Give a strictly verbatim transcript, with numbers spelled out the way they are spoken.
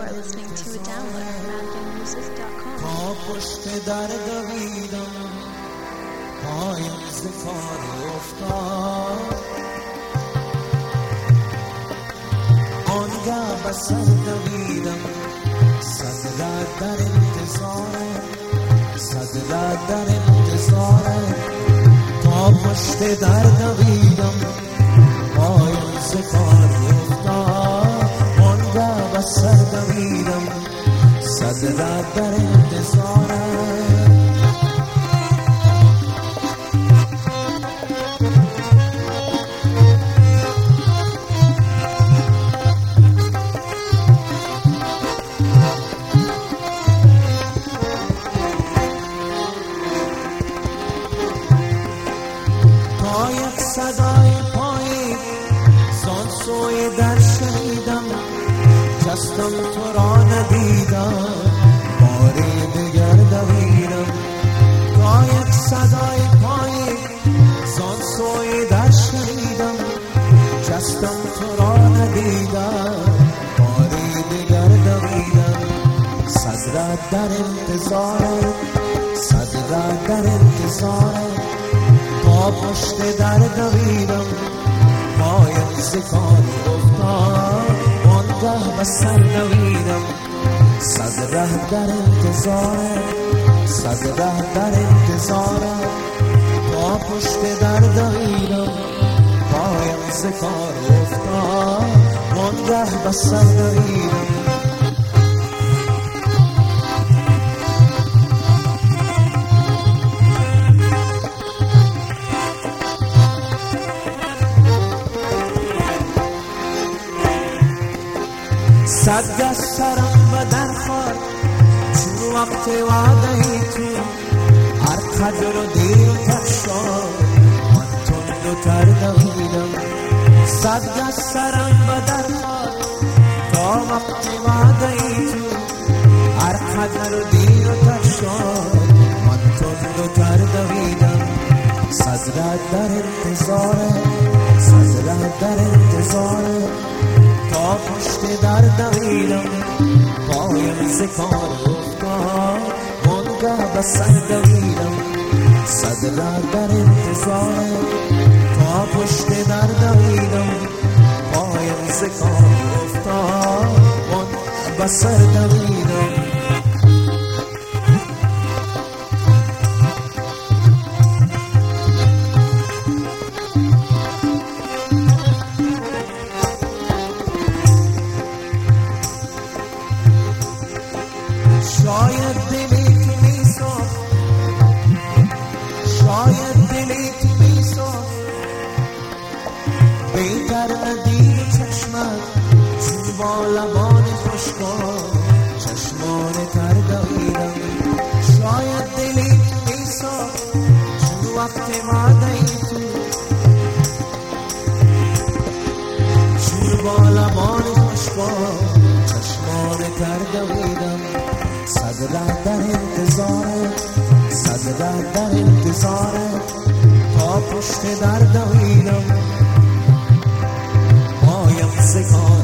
are listening to a download from madigan music dot com. تا پشت در دویدم پایم ز کار افتاد آنگه به سر دویدم صد رد در انتظارم صد رد در انتظارم تا پشت در دویدم پایم ز کار افتاد آنگه به سر دویدم صد رد در انتظارم تا یک صدای پایی زان سوی در شنیدم جستم تو را ندیدم باری دگر دویدم تا یک صدای پایی زان سوی در شنیدم جستم تو را ندیدم باری دگر دویدم صد رد در انتظارم صد رد در انتظارم تا پشت در دویدم پایم ز کار افتاد آنگه به سر دویدم صد ره در انتظارم صد ره در انتظارم تا پشت در دویدم پایم ز کار افتاد آنگه به سر دویدم صد گز سرم و در خار چون وقت وعده ای تو هر قدر و دیر و تکشار من تند و تر دویدم صد گز سرم و در خار تا وقت وعده ای تو هر قدر و دیر و تکشار من تند و تر دویدم صد رد در انتظاره صد رد در انتظاره تا پشت در دویدم پایم ز کار افتاد آنگه به سر دویدم صد رد در انتظارم تا پشت در دویدم پایم ز کار افتاد آنگه به سر دویدم شاید دلی تو میساز شاید دلی تو میساز بیتر ندید چشمت چون با لبان خوشگاه چشمان تر دویدم شاید دلی تو میساز چون وقت وعده ای تو چون با لبان خوشگاه چشمان تر دویدم صد رد در انتظارم صد رد در انتظارم تا پشت در دویدم پایم ز کار